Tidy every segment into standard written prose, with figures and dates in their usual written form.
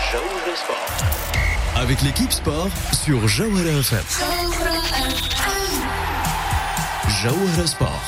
Jawhara Sport. Avec l'équipe sport sur Jawhara FM. Jawhara Sport.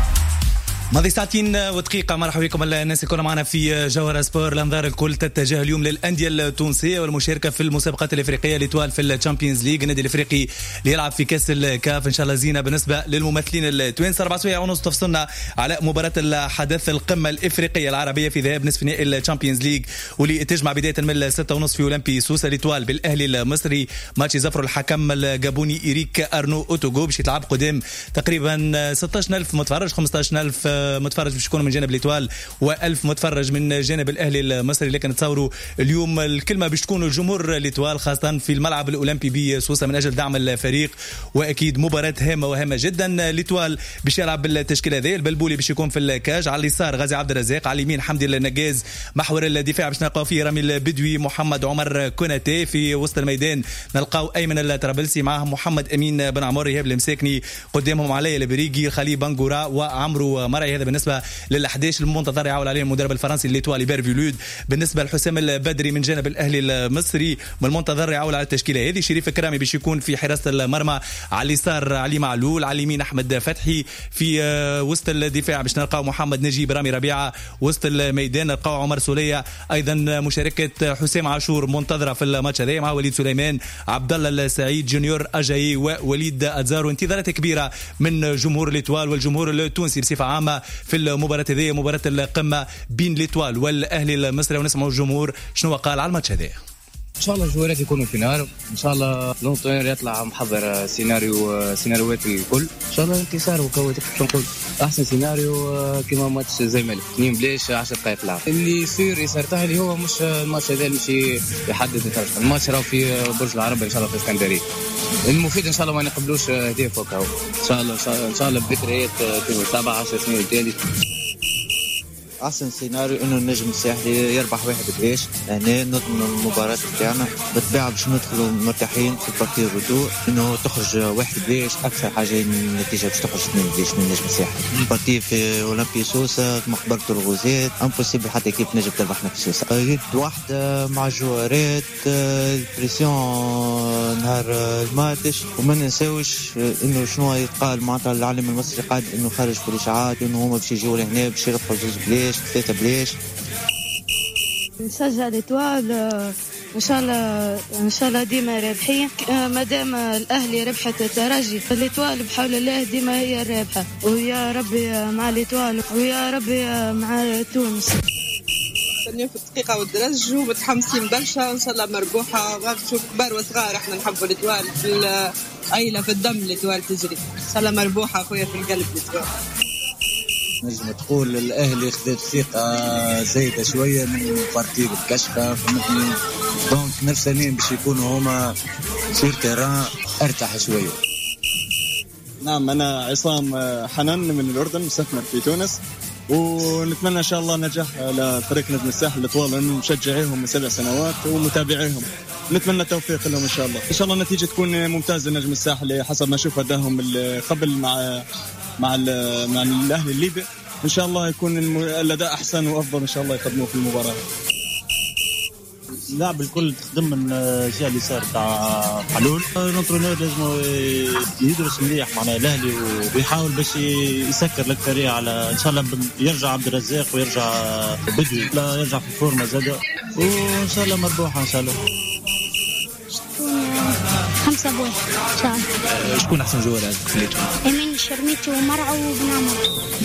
ماضي ساعتين ودقيقة. مرحبا بكم الناس الكل معنا في جوهرة سبور. الأنظار الكل تتجه اليوم للأندية التونسية والمشاركة في المسابقات الإفريقية لتوال في الشامبيونز ليج. النادي الإفريقي اللي يلعب في كأس الكاف إن شاء الله زينة بالنسبة للممثلين التوانسة. 4 سوايع ونص تفصلنا على مباراة الحدث القمة الإفريقية العربية في ذهاب نصف نهائي الشامبيونز ليج واللي تجمع بداية من 6:30 في أولمبي سوسة لتوال بالأهلي المصري. ماتش زفر الحكم الجابوني إيريك أرنو أوتوغو باش يتلعب قدام تقريبا 16,000 متفرج. 15,000 متفرج باش يكونوا من جانب الإتوال و1000 متفرج من جانب الأهلي المصري. لكن تصوروا اليوم الكلمة باش تكون الجمهور الإتوال خاصة في الملعب الأولمبي بسوسة من أجل دعم الفريق. وأكيد مباراة هامة وهامة جدا. الإتوال باش يلعب بالتشكيل هذا. البلبولي باش يكون في الكاج، على اليسار غازي عبد الرزاق، على اليمين حمدي النجاز. محور الدفاع باش نلقاو فيه رامي البدوي، محمد عمر كوناتي. في وسط الميدان نلقاو أيمن الطرابلسي معه محمد أمين بن عمر، إيهاب المساكني. قدامهم علي البريقي، خليل بنغورا وعمرو مرعي. هذا بالنسبة لل11 المنتظر يعول عليه المدرب الفرنسي ليتوالي بيرفيلود. بالنسبة لحسام البدري من جانب الأهلي المصري من المنتظر يعول على التشكيلة هذه. شريف كرامي باش يكون في حراسة المرمى، على اليسار علي معلول، على اليمين أحمد فتحي. في وسط الدفاع باش نلقاو محمد نجيب، رامي ربيعة. وسط الميدان نلقاو عمر سولية. أيضا مشاركة حسام عاشور منتظرة في الماتش هذا مع وليد سليمان، عبد الله السعيد، جونيور أجاي ووليد أزار. وانتظارات كبيرة من جمهور الإتوال والجمهور التونسي بصفة عامة في المباراة هذه، مباراة القمة بين الإتوال والأهلي المصري. ونسمعوا الجمهور شنو قال على الماتش هذا. ان شاء الله الجوارات يكونوا في نار، ان شاء الله لونطير يطلع محضر سيناريوهات الكل. ان شاء الله انتصار وكواتك باش نقول احسن سيناريو كيما ماتش زي مالك 2 بلاش 10 دقائق لعب. اللي يصير اللي هو مش الماتش هذا اللي مش يحدد النتائج. الماتش راه في برج العرب ان شاء الله في اسكندريه. المفيد ان شاء الله ما نقبلوش هديه فوق اهو. ان شاء الله بذكريات 7 10 سنين التالي. احسن سيناريو انه النجم الساحلي يربح 1 بلاش. هنا نضمن المباراه بتاعنا بالطبيعه باش ندخلوا مرتاحين في البارتي الرجوع، انه تخرج 1 بلاش. اكثر حاجه النتيجه باش تخرج 2 بلاش من النجم الساحلي. البارتي في اولمبي سوسه مقبره الغوزات، امبوسيبل حتى كيف نجم تربحنا في سوسه. يد واحده مع جوارات البريسيون نهار الماتش. وما ننساوش انه شنو يتقال معناتها العالم المصري قال انه خرج في الاشاعات انه هما باش يجوا لهنا باش يربحوا 2 بلاش 3 بلاش. نشجع الإتوال ان شاء الله ديما رابحين. مادام الاهلي ربحت الترجي، الإتوال بحول الله ديما هي الرابحه. ويا ربي مع الإتوال ويا ربي مع تونس. في الدقيقة والدرج ومتحمسين برشا. إن شاء الله مربوحة. غير كبار وصغار احنا نحبوا الإتوال، في العائلة في الدم الإتوال تجري. إن شاء الله مربوحة أخويا في القلب الإتوال. نجم تقول الأهلي خذت ثقة زايدة شوية من بارتي الكشفة، فهمتني. دونك نفسانين باش يكونوا هما سور تيران ارتاح شوية. نعم، أنا عصام حنان من الأردن مسافر في تونس، ونتمنى إن شاء الله نجاح لفريق نجم الساحل الإطوال، لأنه مشجعيهم من 7 سنوات ومتابعيهم. نتمنى التوفيق لهم إن شاء الله. إن شاء الله النتيجة تكون ممتازة لنجم الساحل حسب ما شوف أداهم قبل مع الأهلي الليبي. إن شاء الله يكون الأداء أحسن وأفضل إن شاء الله يقدموه في المباراة. اللاعب الكل تخدم من الجهه اليسار تاع حلول. الانترونور لازم يدرس مليح معناها الاهلي ويحاول باش يسكر الأكثرية على ان شاء الله يرجع عبد الرزاق ويرجع بدوي، لا يرجع في الفورمه زاده، وان شاء الله مربوحه ان شاء الله. 5 بوي ان شاء الله. شكون احسن جوار في الإتوال؟ امين شرميتي ومرعو وبن عمر.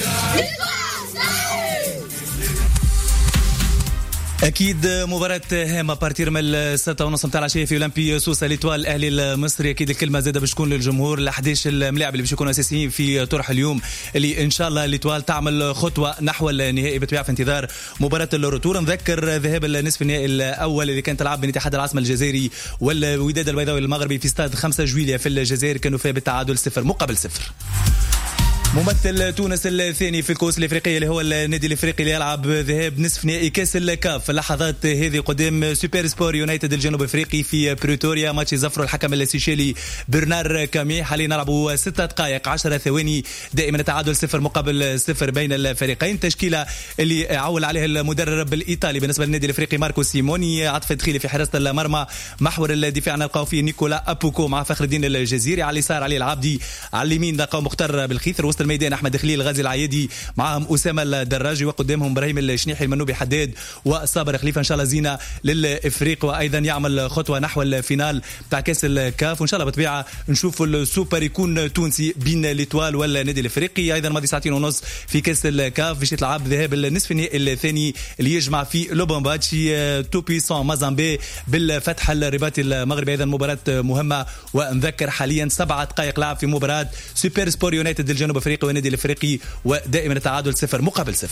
اكيد مباراه هامه بارتير من 6:30 نتاع العشيه في اولمبي سوسه. الإتوال الاهلي المصري. اكيد الكلمه زاده باش تكون للجمهور. ال11 الملاعب اللي باش يكونوا اساسيين في طرح اليوم، اللي ان شاء الله الإتوال تعمل خطوه نحو النهائي بالطبيعه في انتظار مباراه الروتور. نذكر ذهاب النصف النهائي الاول اللي كان تلعب بين اتحاد العاصمه الجزائري والوداد البيضاوي المغربي في استاد 5 جويلية في الجزائر، كانوا فيها بالتعادل 0-0. ممثل تونس الثاني في الكؤوس الافريقيه اللي هو النادي الافريقي اللي يلعب ذهاب نصف نهائي كاس الكاف في اللحظات هذه قدام سوبر سبور يونايتد الجنوب افريقي في بريتوريا. ماتش يزفروا الحكم السيشيلي برنار كامي. حاليا نلعبوا 6 دقائق 10 ثواني دائما تعادل 0-0 بين الفريقين. تشكيله اللي عول عليها المدرب الايطالي بالنسبه للنادي الافريقي ماركو سيموني. عطف دخيلي في حراسه المرمى. محور الدفاع نلقاو فيه نيكولا ابوكو مع فخر الدين الجزيري. على اليسار علي العابدي. على اليمين نلقاو مختار بالخيثر. وسط الميدان احمد خليل غازي العيادي معهم اسامه الدراجي وقدامهم ابراهيم الشنيحي المنوبي حداد وصابر خليفه. ان شاء الله زينه للافريق وايضا يعمل خطوه نحو الفينال تاع كاس الكاف. وان شاء الله بطبيعه نشوفوا السوبر يكون تونسي بين ليتوال والنادي الافريقي. ايضا ماضي ساعتين ونص في كاس الكاف باش يتلعب ذهاب النصف النهائي الثاني اللي يجمع في لوبومباتشي تو بيسون مازامبي بالفتح الرباطي المغربي. ايضا مباراه مهمه ونذكر حاليا 7 دقائق لعب في مباراه سوبر سبور يونايتد الجنوب افريقي والنادي الافريقي ودائما التعادل 0-0.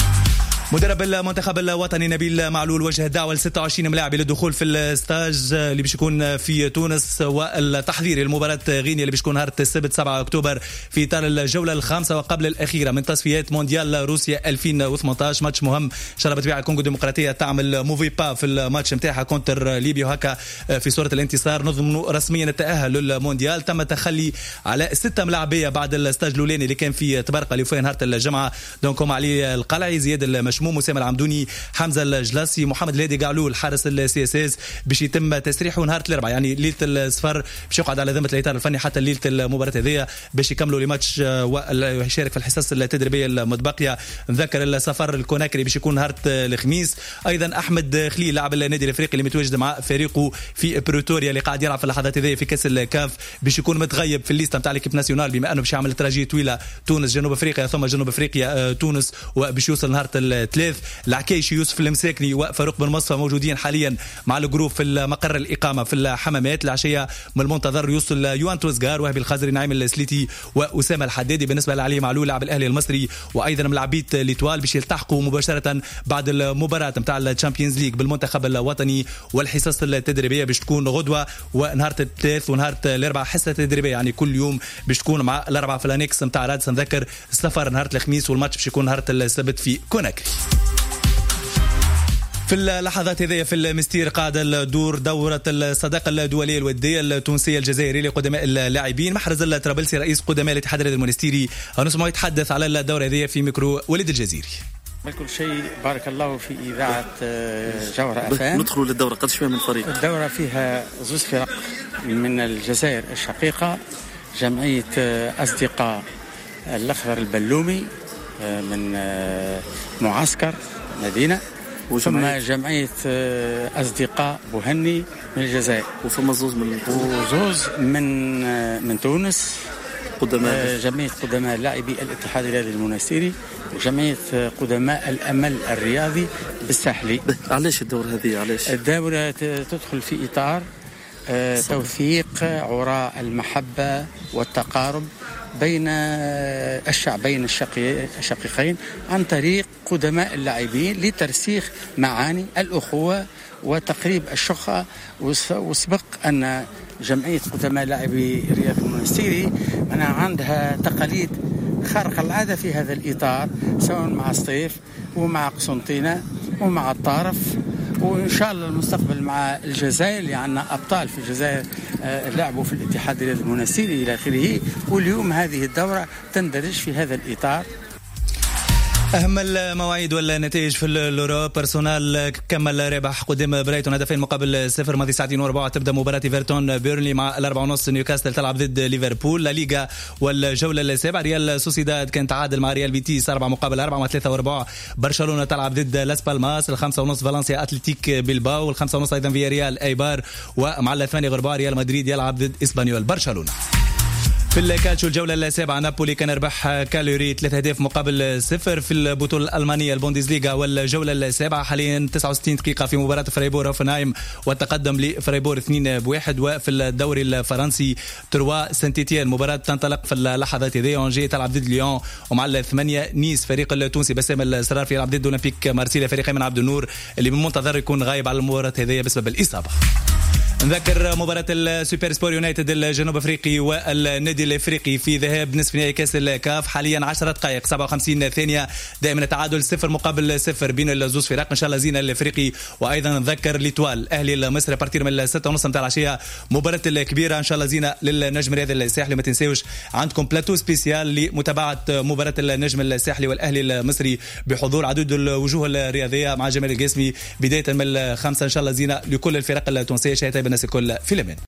مدرب المنتخب الوطني نبيل معلول وجه الدعوه ل 26 ملاعب للدخول في الستاج اللي باش يكون في تونس والتحضير للمباراه غينيا اللي باش تكون نهار السبت 7 اكتوبر في اطار الجوله الخامسه وقبل الاخيره من تصفيات مونديال روسيا 2018. ماتش مهم ان شاء الله بطبيعه الكونغو الديمقراطيه تعمل موفي با في الماتش نتاعها كونتر ليبيا وهكا في صوره الانتصار نضمن رسميا التاهل للمونديال. تم التخلي على 6 ملاعبيه بعد الستاج الاولاني اللي كان في تبرقه اللي فيه نهار الجمعه. دونك هم علي القلعي زياد المشموم مسامة العمدوني حمزه الجلاسي محمد الهادي قعلول حارس السي اس اس باش يتم تسريحه نهار الاربعاء يعني ليله الصفر باش يقعد على ذمه الاطار الفني حتى ليله المباراه هذه باش يكملوا الماتش ويشارك في الحصص التدريبيه المتبقيه. نذكر السفر الكوناكري باش يكون نهار الخميس. ايضا احمد خليل لاعب النادي الافريقي اللي متواجد مع فريقه في بريتوريا اللي قاعد يلعب في اللحظات هذه في كاس الكاف باش يكون متغيب في الليسته نتاع ليكيب ناسيونال بما انه باش يعمل تراجي طويله تونس جنوب افريقيا ثم جنوب افريقيا تونس وباش يوصل نهار الثلاث. العكايشي يوسف المساكني وفاروق بن مصفى موجودين حاليا مع الجروب في مقر الاقامه في الحمامات. العشيه من المنتظر يوصل يوان توزغار وهبي الخزري نعيم السليتي واسامه الحدادي. بالنسبه لعلي معلول لاعب الاهلي المصري وايضا ملاعبيه ليتوال باش يلتحقوا مباشره بعد المباراه نتاع الشامبيونز ليج بالمنتخب الوطني والحصص التدريبيه باش تكون غدوه ونهار الثلاث ونهار الاربعاء حصه تدريبيه يعني كل يوم باش تكون مع الاربعاء في الانكس نتاع رادس. نذكر السفر نهار الخميس والماتش باش يكون نهار السبت في كوناكري. في اللحظات هذه في المستير قاعدة الدور دورة الصداقة الدولية الودية التونسية الجزائرية لقدماء اللاعبين. محرز الطرابلسي رئيس قدماء الاتحاد الرياضي المونستيري نسمعه يتحدث على الدورة هذه في ميكرو وليد الجزيري. كل شيء بارك الله في إذاعة جوهرة أفام. ندخلوا للدورة قد شوية من فريق. الدورة فيها 2 فرق من الجزائر الشقيقة جمعية أصدقاء الأخضر البلومي من معسكر مدينة ثم جمعية أصدقاء بوهني من الجزائر وثم زوز من تونس قدماء جمعية قدماء لاعبي الاتحاد الرياضي المنستيري وجمعية قدماء الأمل الرياضي بالساحلي. علاش الدورة هذه علاش؟ الدورة تدخل في إطار توثيق عراء المحبة والتقارب بين الشعبين الشقيقين عن طريق قدماء اللاعبين لترسيخ معاني الأخوة وتقريب الشقة. وسبق أن جمعية قدماء لاعبي رياض المنستيري أنا عندها تقاليد خارقة العادة في هذا الإطار سواء مع الصيف ومع قسنطينة ومع الطارف وإن شاء الله المستقبل مع الجزائر اللي عندنا أبطال في الجزائر لعبوا في الاتحاد الرياضي المنستيري إلى آخره. واليوم هذه الدورة تندرج في هذا الإطار. أهم المواعيد والنتائج في الأوروب. بيرسونال كمل ربح قدام برايتون 2-0 ماضي ساعتين وربع. تبدأ مباراة ايفرتون بيرنلي مع 4:30. نيوكاسل تلعب ضد ليفربول. لا ليغا والجولة السابعة ريال سوسيداد كان تعادل مع ريال بيتيس 4-4 مع 3-4. برشلونة تلعب ضد لاس بالماس. 5:30 فالنسيا أتلتيك بيلباو. 5:30 أيضا فيا ريال أيبار. ومع 8:15 ريال مدريد يلعب ضد إسبانيول برشلونة. في الكالتشو الجولة السابعة نابولي كان ربح كالوري 3-0 في البطولة الألمانية البوندسليغا والجولة السابعة. حاليا 69 دقيقة في مباراة فريبور وفنهايم والتقدم لفريبور 2-1. وفي الدوري الفرنسي تروا سانتيتيان مباراة تنطلق في اللحظات هذه. أونجي تلعب ضد ليون ومع 8 نيس فريق التونسي بسام السرافي يلعب ضد أولمبيك مارسيليا فريق من عبد النور اللي من منتظر يكون غايب على المباراة هذه بسبب الإصابة. نذكر مباراة السوبر سبور يونايتد الجنوب افريقي والنادي الافريقي في ذهاب نصف نهائي كاس الكاف. حاليا 10 دقائق 57 ثانية، دائما التعادل 0-0 بين الزوز فرق. ان شاء الله زينا الافريقي. وايضا نذكر ليتوال اهلي المصري بارتير من 6:30 نتاع العشية مباراة الكبيرة ان شاء الله زينا للنجم الرياضي الساحلي. ما تنساوش عندكم بلاتو سبيسيال لمتابعة مباراة النجم الساحلي والاهلي المصري بحضور عدد الوجوه الرياضية مع جمال القاسمي بداية من 5 ان شاء الله زينا لكل الفرق التونسية. شهادة الناس الكل في الأمان.